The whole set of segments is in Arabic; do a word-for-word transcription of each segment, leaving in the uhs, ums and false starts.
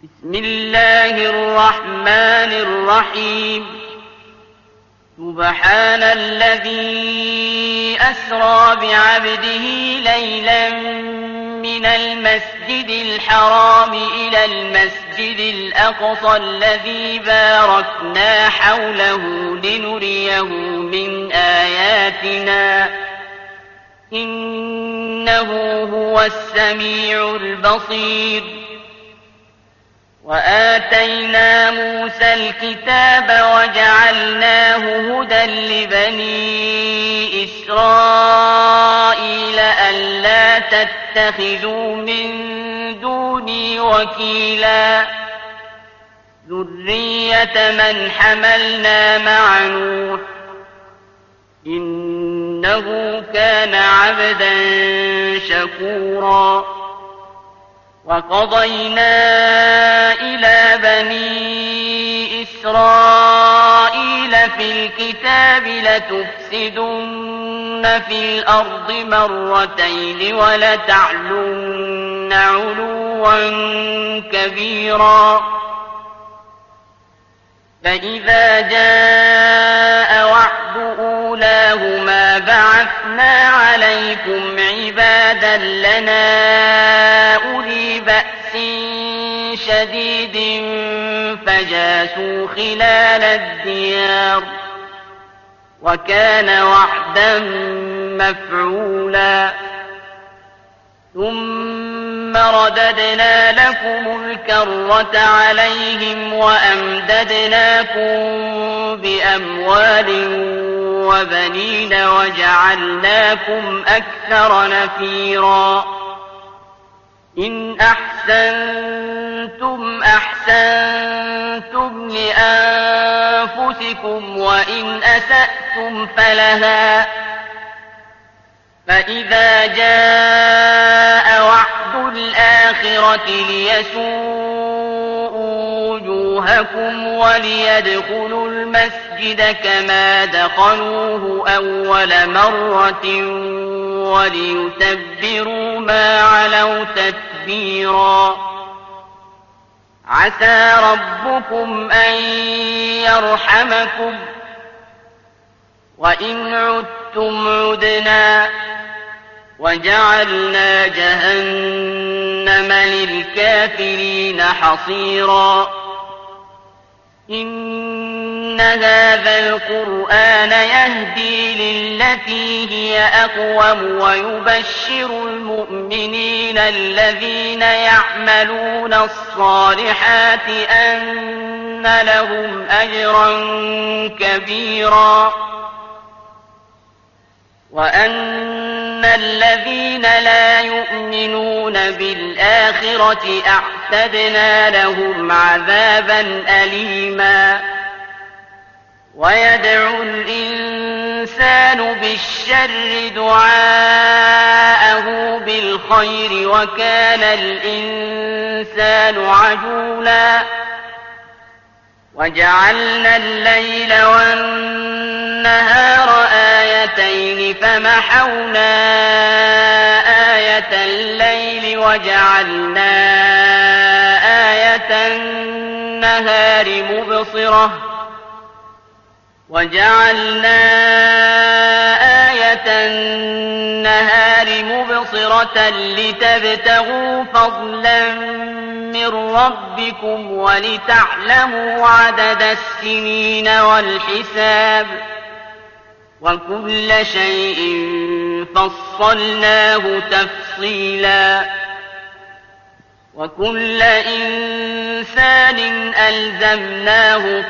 بسم الله الرحمن الرحيم. سبحان الذي أسرى بعبده ليلا من المسجد الحرام إلى المسجد الأقصى الذي باركنا حوله لنريه من آياتنا إنه هو السميع البصير. وآتينا موسى الكتاب وجعلناه هدى لبني إسرائيل ألا تتخذوا من دوني وكيلا ذرية من حملنا مع نوح إنه كان عبدا شكورا. وقضينا إلى بني إسرائيل في الكتاب لتفسدن في الأرض مرتين ولتعلن علوا كبيرا. فإذا جاء وعد أولاهما بعثنا عليكم عبادا لنا أولي بأس شديد فجاسوا خلال الديار وكان وعدا مفعولا. ثم رددنا لكم الكرة عليهم وأمددناكم بأموال وبنين وجعلناكم أكثر نفيرا. إن أحسنتم أحسنتم لأنفسكم وإن أسأتم فلها. فإذا جاء وعد الآخرة ليسوءوا وجوهكم وليدخلوا المسجد كما دخلوه أول مرة وليتبروا ما علوا تتبيرا. عسى ربكم أن يرحمكم وإن عدتم عدنا وجعلنا جهنم للكافرين حصيرا. إن هذا القرآن يهدي للتي هي أقوم ويبشر المؤمنين الذين يعملون الصالحات أن لهم أجرا كبيرا وأن الذين لا يؤمنون بالآخرة أعتدنا لهم عذابا أليما. ويدعو الإنسان بالشر دعاءه بالخير وكان الإنسان عجولا. وجعلنا الليل والنهار آيتين فمحونا آية الليل وجعلنا آية النهار مبصرة وجعلنا آية النهار مبصرة لتبتغوا فضلا من ربكم ولتعلموا عدد السنين والحساب وكل شيء فصلناه تفصيلا. وكل إنسان ألزمناه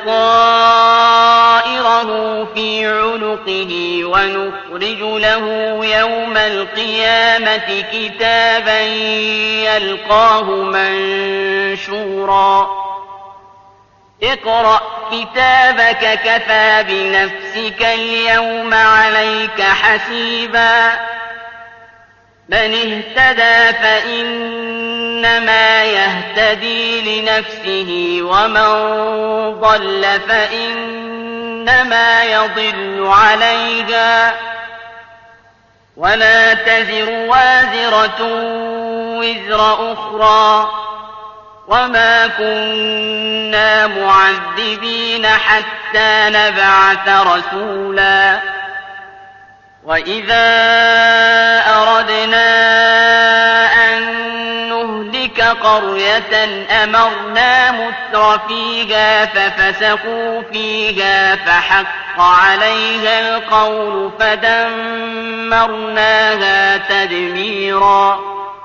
طائره في عنقه ونخرج له يوم القيامة كتابا يلقاه منشورا. اقرأ كتابك كفى بنفسك اليوم عليك حسيبا. من اهتدى فإنما يهتدي لنفسه ومن ضل فإنما يضل عليها ولا تزر وازرة وزر أخرى وما كنا معذبين حتى نبعث رسولا وإذا أردنا أن نهلك قرية أمرنا متر فيها ففسقوا فيها فحق عليها القول فدمرناها تدميرا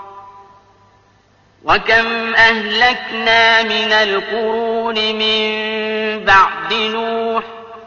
وكم أهلكنا من القرون من بعد نوح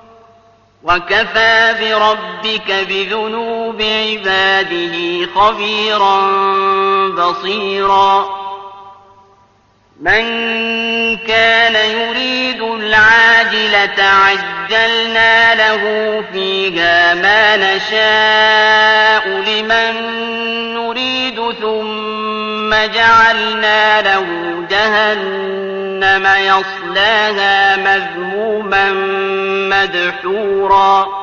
وكفى بربك بذنوب عباده خبيرا بصيرا من كان يريد العاجلة عجلنا له فيها ما نشاء لمن نريد ثم جعلنا له جهنم يصلاها مذموما مدحورا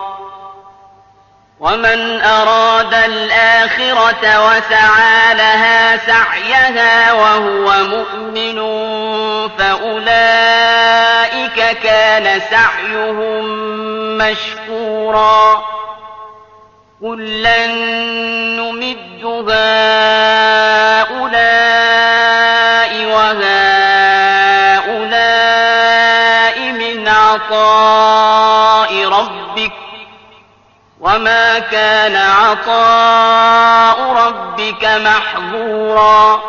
ومن أراد الآخرة وسعى لها سعيها وهو مؤمن فأولئك كان سعيهم مشكورا كلا نمد هؤلاء وهؤلاء من عطاء ربك وما كان عطاء ربك محظورا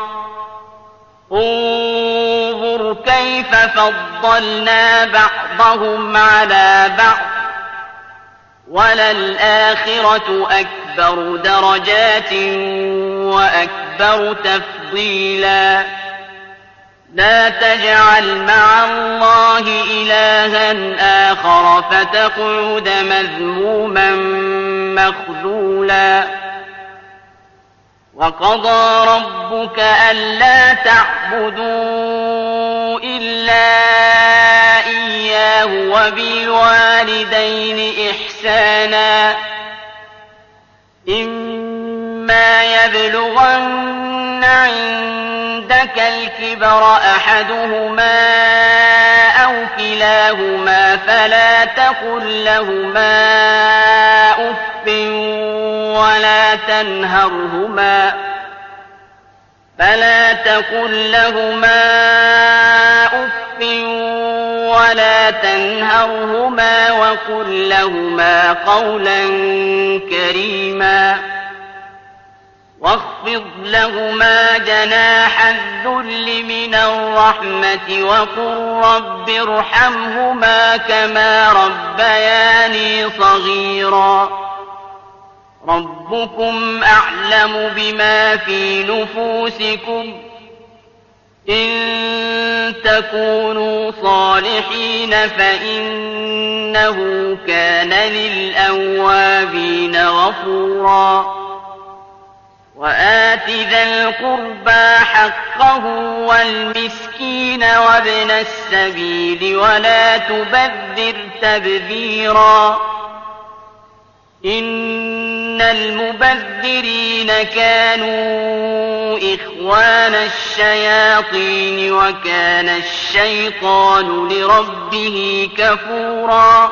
انظر كيف فضلنا بعضهم على بعض وللآخرة أكبر درجات وأكبر تفضيلا لا تجعل مع الله إلها آخر فتقعد مذموما مخذولا وقضى ربك ألا تعبدوا إلا إياه وبالوالدين إحسانا إما يبلغن عندك الكبر أحدهما أو كلاهما فلا تقل لهما أف ولا تنهرهما فلا تقل لهما أف ولا تنهرهما وقل لهما قولا كريما واخفض لهما جناح الذل من الرحمة وقل رب ارحمهما كما ربياني صغيرا ربكم أعلم بما في نفوسكم إن تكونوا صالحين فإنه كان للأوابين غفورا وآت ذا القربى حقه والمسكين وابن السبيل ولا تبذر تبذيرا إن المبذرين كانوا إخوان الشياطين وكان الشيطان لربه كفورا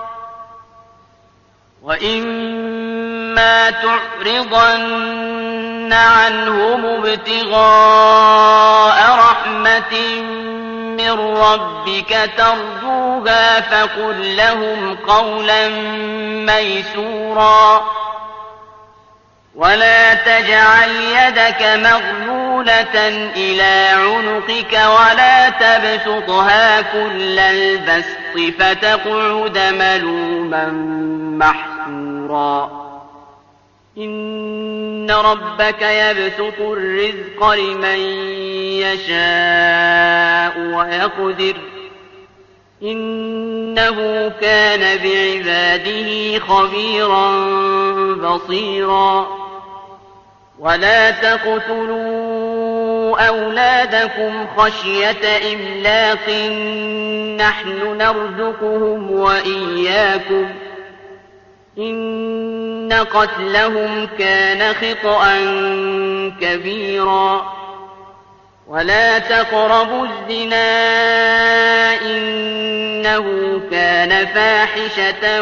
وإما تعرضن عنهم ابتغاء رحمة من ربك ترجوها فقل لهم قولا ميسورا ولا تجعل يدك مغلولة إلى عنقك ولا تبسطها كل البسط فتقعد ملوما محسورا إن ربك يبسط الرزق لمن يشاء ويقدر إنه كان بعباده خبيرا بصيرا ولا تقتلوا أولادكم خشية إملاق نحن نرزقهم وإياكم إن قتلهم كان خطأ كبيرا ولا تقربوا الزنا إنه كان فاحشة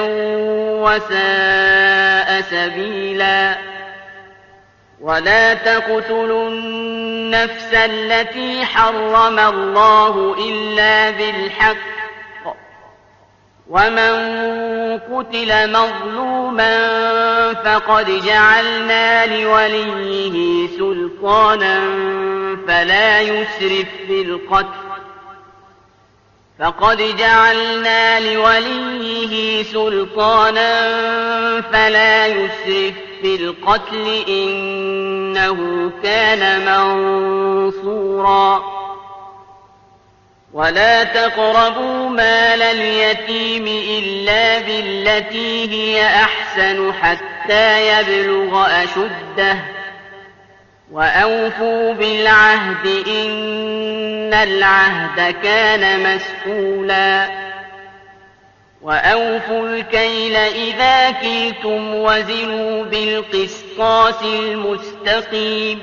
وساء سبيلا ولا تقتلوا النفس التي حرم الله إلا بالحق ومن قتل مظلوما فقد جعلنا لوليه سلطانا فلا يسرف في القتل فقد جعلنا لوليه سلطانا فلا يسرف في القتل إنه كان منصورا ولا تقربوا مال اليتيم إلا بالتي هي أحسن حتى يبلغ أشده وأوفوا بالعهد إن العهد كان مسؤولا وأوفوا الكيل إذا كلتم وزنوا بالقسطاس المستقيم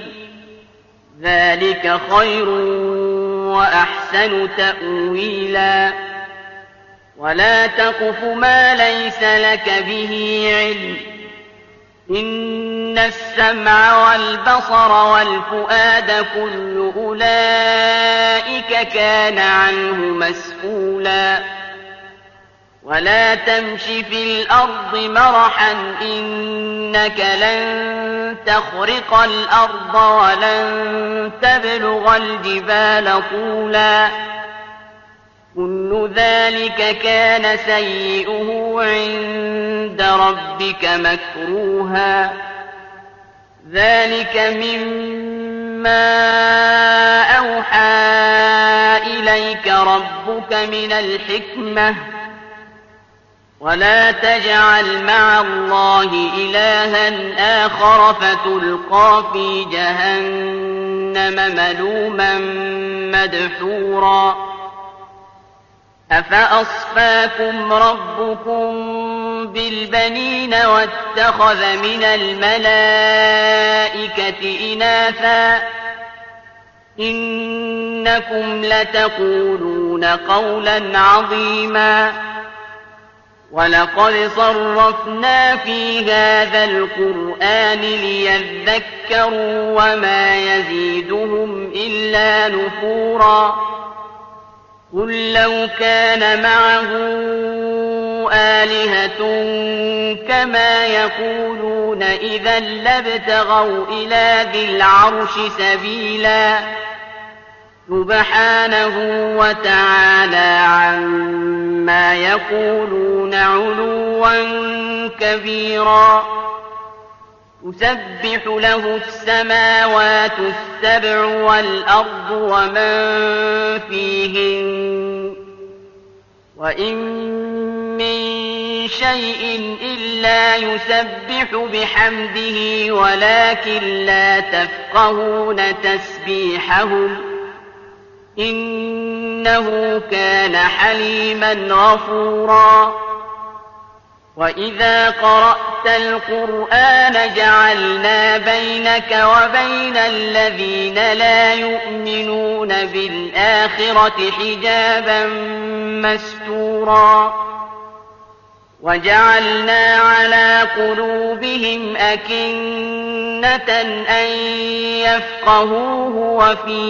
ذلك خير وأحسن تأويلا ولا تقف ما ليس لك به علم إن السمع والبصر والفؤاد كل أولئك كان عنه مسؤولا ولا تمش في الأرض مرحا إنك لن تخرق الأرض ولن تبلغ الجبال طولا كل ذلك كان سيئه عند ربك مكروها ذلك مما أوحى إليك ربك من الحكمة ولا تجعل مع الله إلها آخر فتلقى في جهنم ملوما مدحورا أفأصفاكم ربكم بالبنين واتخذ من الملائكة إناثا إنكم لتقولون قولا عظيما ولقد صرفنا في هذا القرآن ليذكروا وما يزيدهم إلا نفورا قل لو كان معه آلهة كما يقولون إذا لابتغوا إلى ذي العرش سبيلا سبحانه وتعالى عما يقولون علوا كبيرا تسبح له السماوات السبع والأرض ومن فيهن وإن من شيء إلا يسبح بحمده ولكن لا تفقهون تسبيحهم إنه كان حليما غفورا وإذا قرأت القرآن جعلنا بينك وبين الذين لا يؤمنون بالآخرة حجابا مستورا وجعلنا على قلوبهم أكنة أن يفقهوه وفي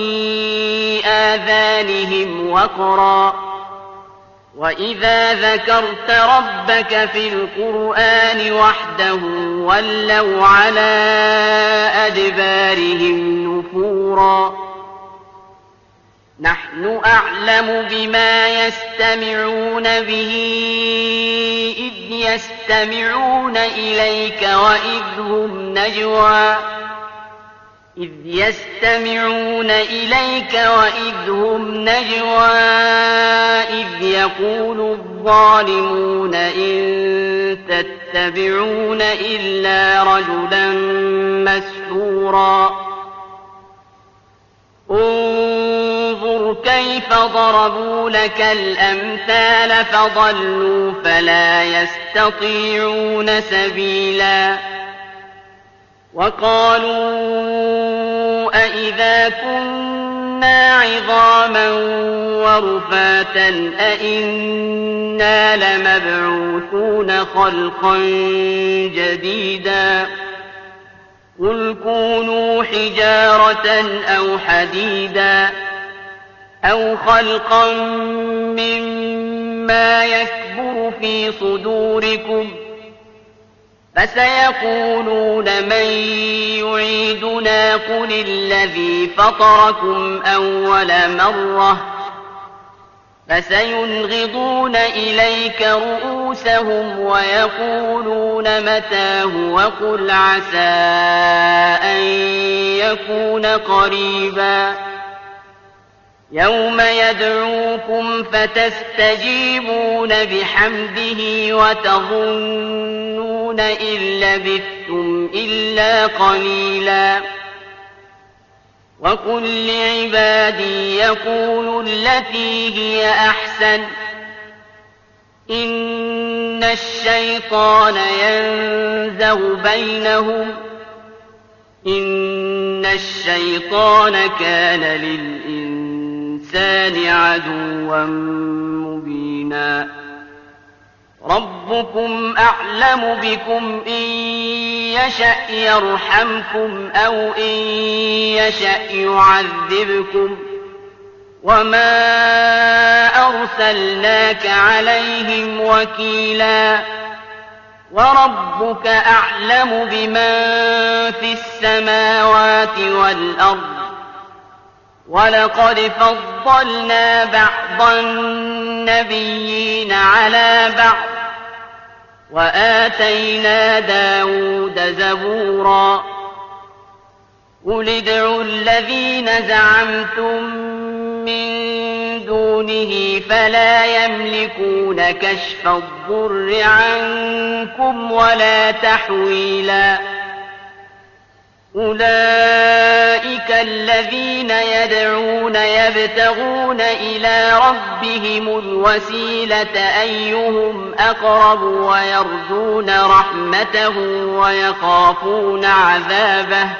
آذانهم وقرا وإذا ذكرت ربك في القرآن وحده ولوا على أدبارهم نفورا نحن أعلم بما يستمعون به إذ يستمعون إليك وإذ هم نجوى إذ يستمعون إليك وإذ هم نجوى إذ يقول الظالمون إن تتبعون إلا رجلا مسحورا انظر كيف ضربوا لك الأمثال فضلوا فلا يستطيعون سبيلا وقالوا أإذا كنا عظاما ورفاتا أئنا لمبعوثون خلقا جديدا قل كونوا حجارة أو حديدا أو خلقا مما يكبر في صدوركم فسيقولون من يعيدنا قل الذي فطركم أول مرة فسينغضون إليك رؤوسهم ويقولون متاه وقل عسى أن يكون قريبا يوم يدعوكم فتستجيبون بحمده وتظنون إن لبثتم إلا قليلا وقل لعبادي يقولوا التي هي أحسن إن الشيطان ينزغ بينهم إن الشيطان كان للإنسان عدوا مبينا ربكم أعلم بكم إن يشأ يرحمكم أو إن يشأ يعذبكم وما أرسلناك عليهم وكيلا وربك أعلم بمن في السماوات والأرض ولقد فضلنا بعض النبيين على بعض وآتينا داود زبورا قل ادعوا الذين زعمتم من دونه فلا يملكون كشف الضر عنكم ولا تحويلا أولئك الذين يدعون يبتغون إلى ربهم الوسيلة أيهم أقرب ويرجون رحمته ويخافون عذابه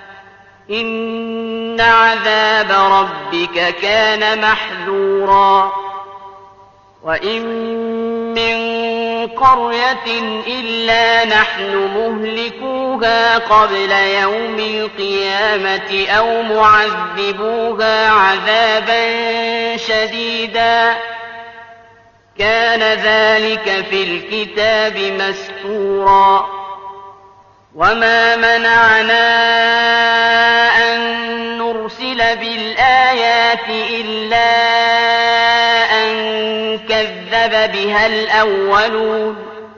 إن عذاب ربك كان محذورا وإن من قرية إلا نحن مهلكوها قبل يوم القيامة أو معذبوها عذابا شديدا كان ذلك في الكتاب مسطورا وما منعنا أن نرسل بالآيات إلا أن كذب بها الأولون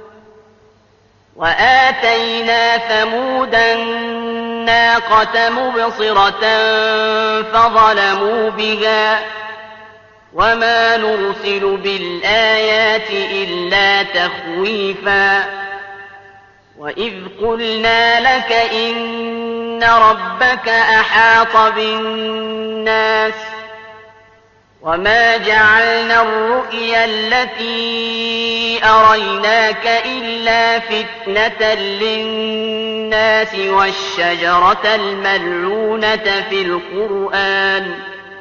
وآتينا ثمود الناقة مبصرة فظلموا بها وما نرسل بالآيات إلا تخويفا وإذ قلنا لك إن ربك أحاط بالناس وما جعلنا الرؤيا التي أريناك إلا فتنة للناس والشجرة الملعونة في القرآن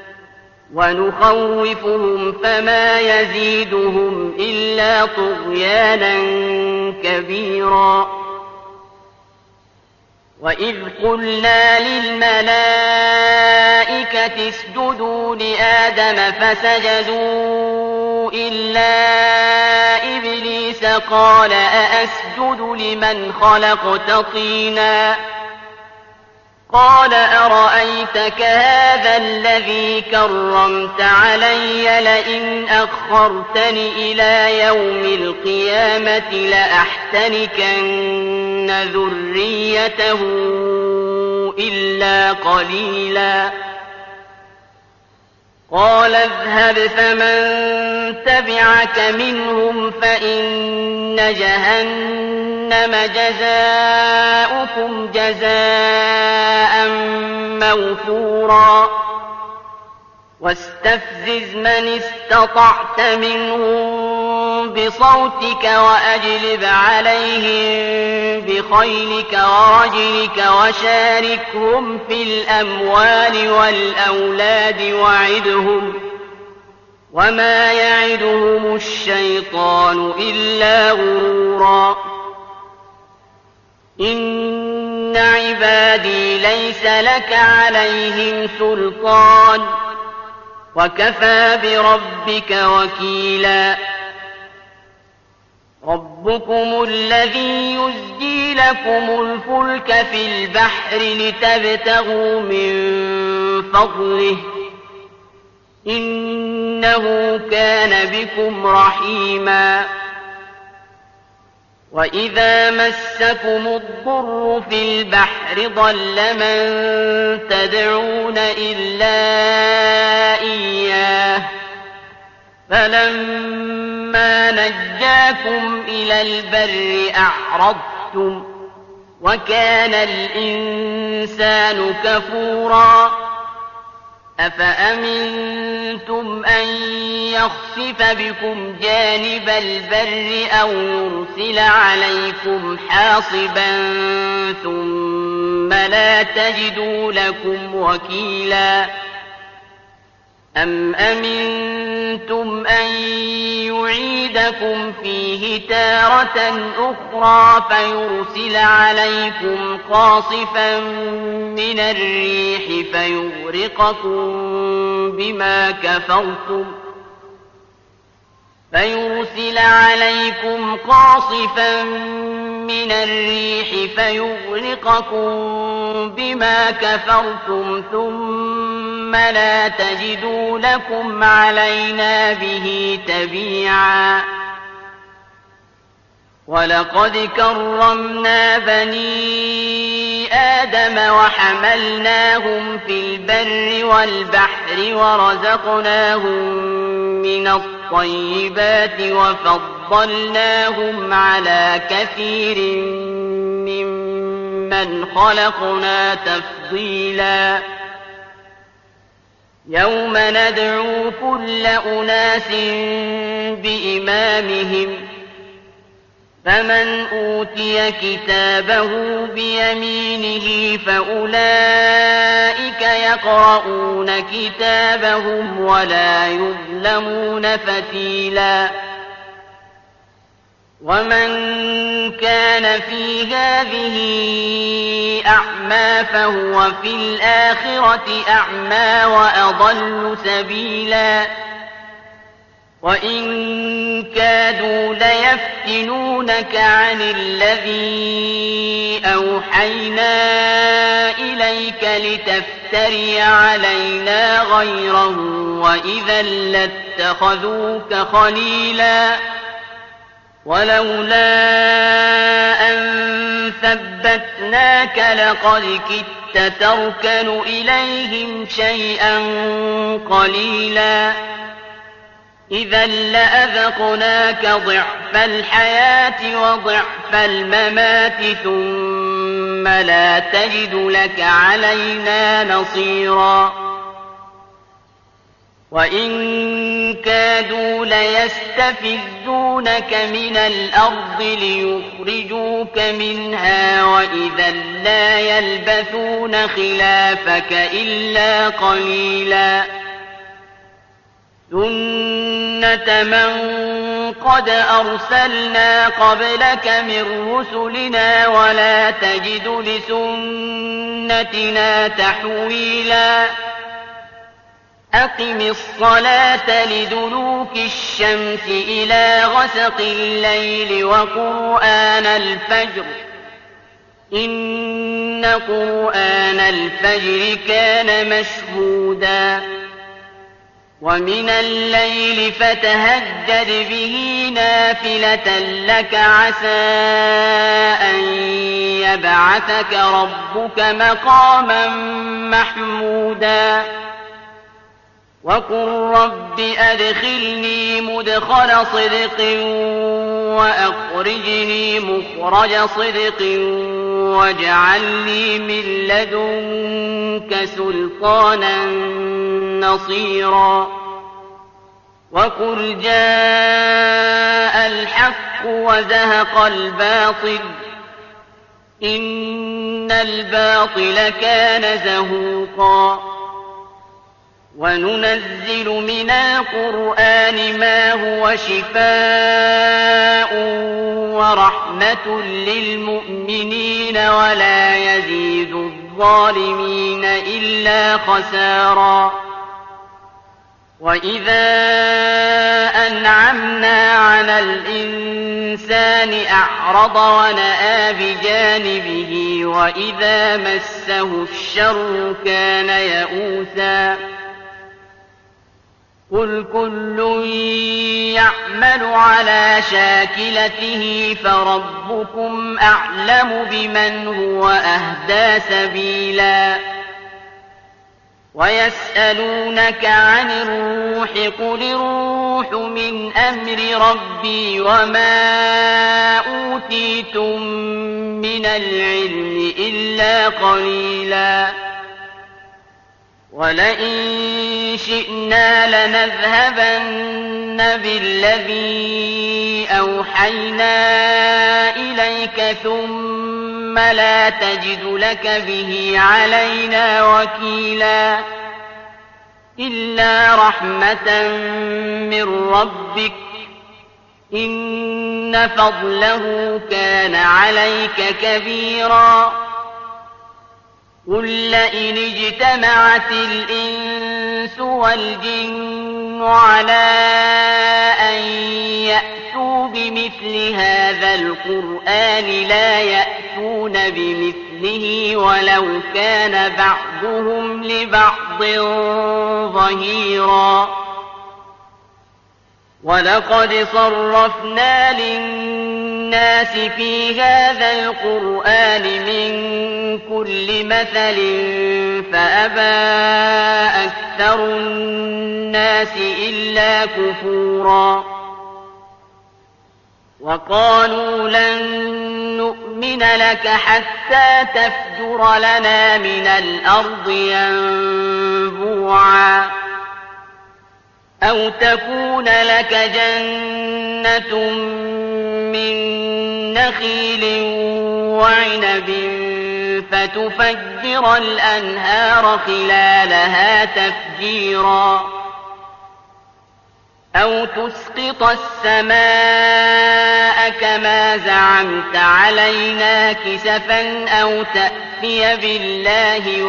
ونخوفهم فما يزيدهم إلا طغيانا كبيرا وإذ قلنا للملائكة اسجدوا لآدم فسجدوا إلا إبليس قال أأسجد لمن خلقت طينا قال أرأيتك هذا الذي كرمت علي لئن أخرتني إلى يوم القيامة لأحتنكن ذريته إلا قليلا قال اذهب فمن تبعك منهم فإن جهنم جزاؤكم جزاء موفورا واستفزز من استطعت منهم بصوتك وأجلب عليهم بخيلك ورجلك وشاركهم في الأموال والأولاد وعدهم وما يعدهم الشيطان إلا غرورا إن عبادي ليس لك عليهم سلطان وكفى بربك وكيلا ربكم الذي يزجي لكم الفلك في البحر لتبتغوا من فضله إنه كان بكم رحيما وإذا مسكم الضر في البحر ضل من تدعون إلا إياه فلما نجاكم إلى البر أعرضتم وكان الإنسان كفورا أفأمنتم أن يخسف بكم جانب البر أو يرسل عليكم حاصبا ثم لا تجدوا لكم وكيلا أم أمنتم أن يعيدكم فيه تارة أخرى فيرسل عليكم قاصفا من الريح فيغرقكم بما كفرتم فيرسل عليكم قاصفا من الريح فيغرقكم بما كفرتم ثم لا تجدوا لكم علينا به تبيعا ولقد كرمنا بني آدم وحملناهم في البر والبحر ورزقناهم من الطيبات وفضلناهم على كثير ممن خلقنا تفضيلا يوم ندعو كل أناس بإمامهم فمن أوتي كتابه بيمينه فأولئك يقرؤون كتابهم ولا يظلمون فتيلا ومن كان في هذه أعمى فهو في الآخرة أعمى وأضل سبيلا وإن كادوا ليفتنونك عن الذي أوحينا إليك لتفتري علينا غيره وإذا لاتخذوك خليلا ولولا أن ثبتناك لقد كدت تركن إليهم شيئا قليلا إذا لأذقناك ضعف الحياة وضعف الممات ثم لا تجد لك علينا نصيرا وإن كادوا ليستفزونك من الأرض ليخرجوك منها وإذا لا يلبثون خلافك إلا قليلا سنة من قد أرسلنا قبلك من رسلنا ولا تجد لسنتنا تحويلا أقم الصلاة لدلوك الشمس إلى غسق الليل وقرآن الفجر إن قرآن الفجر كان مشهودا ومن الليل فتهجد به نافلة لك عسى أن يبعثك ربك مقاما محمودا وقل رب أدخلني مدخل صدق وأخرجني مخرج صدق واجعل لي من لدنك سلطانا نصيرا وقل جاء الحق وزهق الباطل إن الباطل كان زهوقا وننزل من القرآن ما هو شفاء ورحمة للمؤمنين ولا يزيد الظالمين إلا خسارا وإذا أنعمنا على الإنسان أعرض ونأى بجانبه وإذا مسه الشر كان يئوسا قل كل يعمل على شاكلته فربكم أعلم بمن هو أهدى سبيلا ويسألونك عن الروح قل الروح من أمر ربي وما أوتيتم من العلم إلا قليلا ولئن شئنا لنذهبن بالذي أوحينا إليك ثم لا تجد لك به علينا وكيلا إلا رحمة من ربك إن فضله كان عليك كبيرا قل لئن اجتمعت الإنس والجن على أن يأتوا بمثل هذا القرآن لا يأتون بمثله ولو كان بعضهم لبعض ظهيرا ولقد صرفنا للناس في هذا القرآن من كل مثل فأبى أكثر الناس إلا كفورا وقالوا لن نؤمن لك حتى تفجر لنا من الأرض ينبوعا أو تكون لك جنة من نخيل وعنب فتفجر الأنهار خلالها تفجيرا أو تسقط السماء كما زعمت علينا كسفا أو تأتي بالله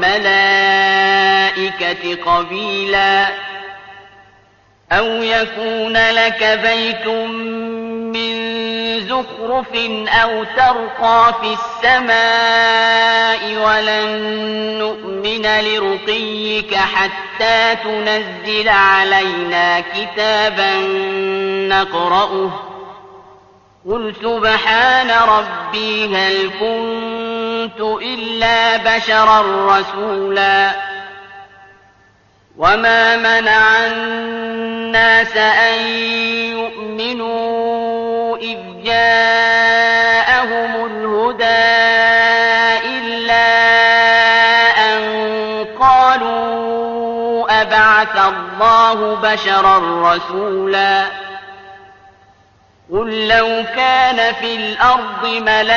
والملائكة قبيلا أو يكون لك بيت من زخرف أو ترقى في السماء ولن نؤمن لرقيك حتى تنزل علينا كتابا نقرأه قل سبحان ربي هل كنت إلا بشرا رسولا وما منع الناس أن يؤمنوا إذ جاءهم الهدى إلا أن قالوا أبعث الله بشرا رسولا قل لو كان في الأرض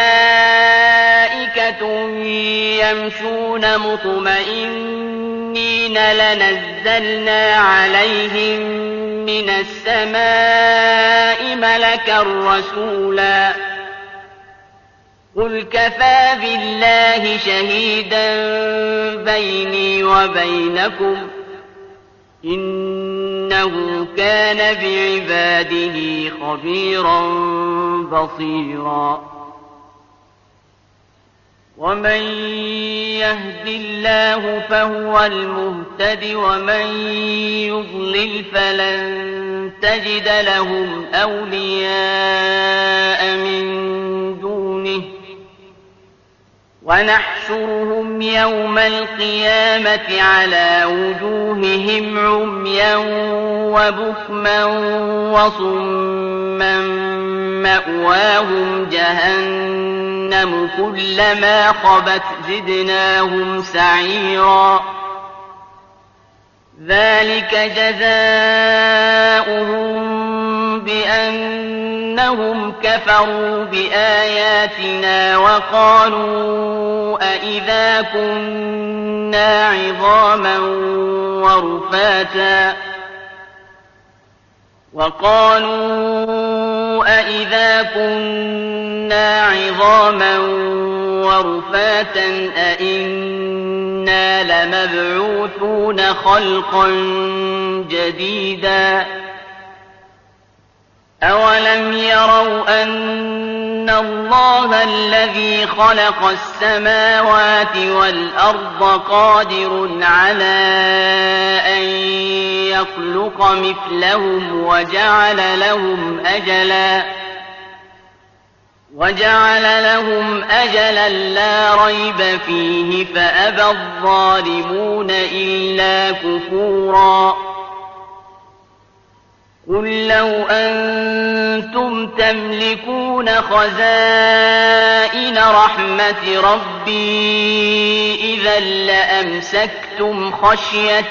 ملائكة يمشون مطمئنين لنزلنا عليهم من السماء ملكا رسولا قل كفى بالله شهيدا بيني وبينكم إنه كان بعباده خبيرا بصيرا ومن يهد الله فهو المهتد ومن يضلل فلن تجد لهم أولياء من دونه ونحشرهم يوم القيامة على وجوههم عميا وبكما وصما مأواهم جهنم كلما خبت زدناهم سعيرا ذلك جزاؤهم بأنهم كفروا بآياتنا وقالوا أئذا كنا عظاما ورفاتا وقالوا أئذا كنا عظاما ورفاتا أئنا لمبعوثون خلقا جديدا أولم يروا أن الله الذي خلق السماوات والأرض قادر على أن يخلق مثلهم وجعل لهم أجلا وجعل لهم أجلا لا ريب فيه فأبى الظالمون إلا كفورا قل لو أنتم تملكون خزائن رحمة ربي إذا لأمسكتم خشية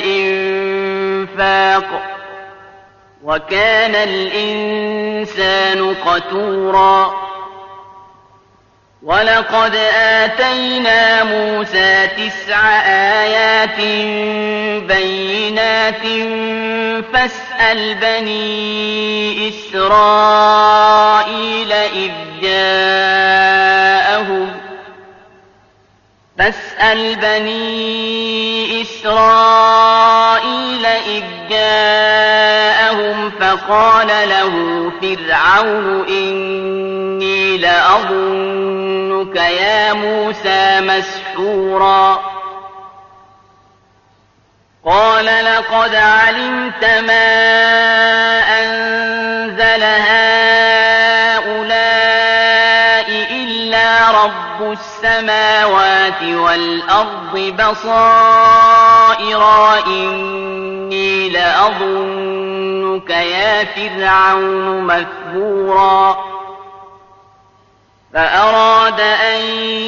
الإنفاق وكان الإنسان قتورا ولقد آتينا موسى تسع آيات بينات فاسأل بني إسرائيل إذ جاءهم فاسأل بني إسرائيل إذ جاءهم فقال له فرعون إني لأظنك يا موسى مسحورا قال لقد علمت ما أنزل هؤلاء إلا رب السماوات والأرض بصائر إني لأظنك يا فرعون مثبورا فأراد أن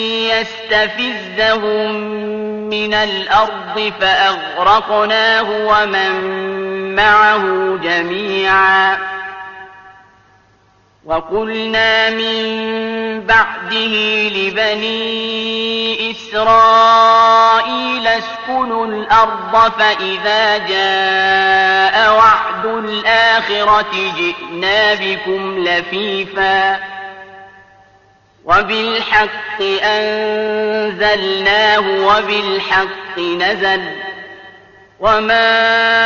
يستفزهم من الأرض فأغرقناه ومن معه جميعا وقلنا من بعده لبني إسرائيل اسكنوا الأرض فإذا جاء وعد الآخرة جئنا بكم لفيفا وبالحق أنزلناه وبالحق نزل وما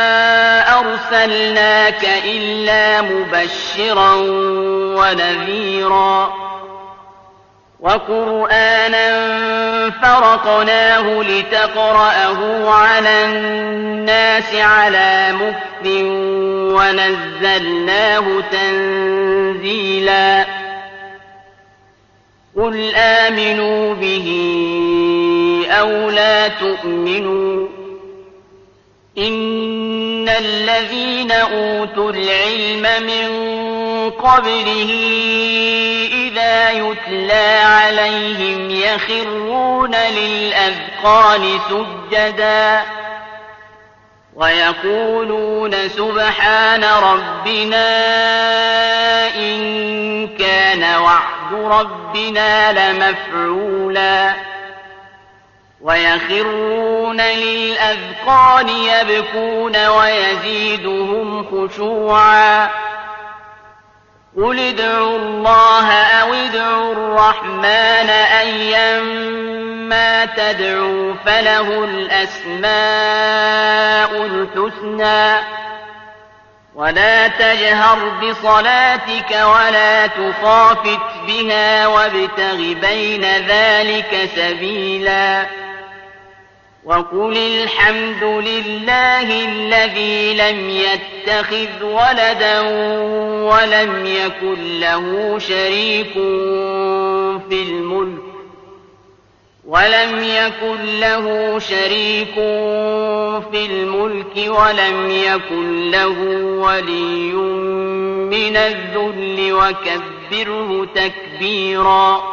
أرسلناك إلا مبشرا ونذيرا وقرآنا فرقناه لتقرأه على الناس على مكث ونزلناه تنزيلا قل آمنوا به أو لا تؤمنوا إن الذين أوتوا العلم من قبله إذا يتلى عليهم يخرون للأذقان سجدا ويقولون سبحان ربنا إن كان وعد ربنا لمفعولا ويخرون للأذقان يبكون ويزيدهم خشوعا قل ادعوا الله أو ادعوا الرحمن أيما تدعوا فله الأسماء الحسنى ولا تجهر بصلاتك ولا تخافت بها وابتغ بين ذلك سبيلا وقل الحمد لله الذي لم يتخذ ولدا ولم يكن له شريك في الملك ولم يكن له شريك في الملك ولم يكن له ولي من الذل وكبره تكبيرا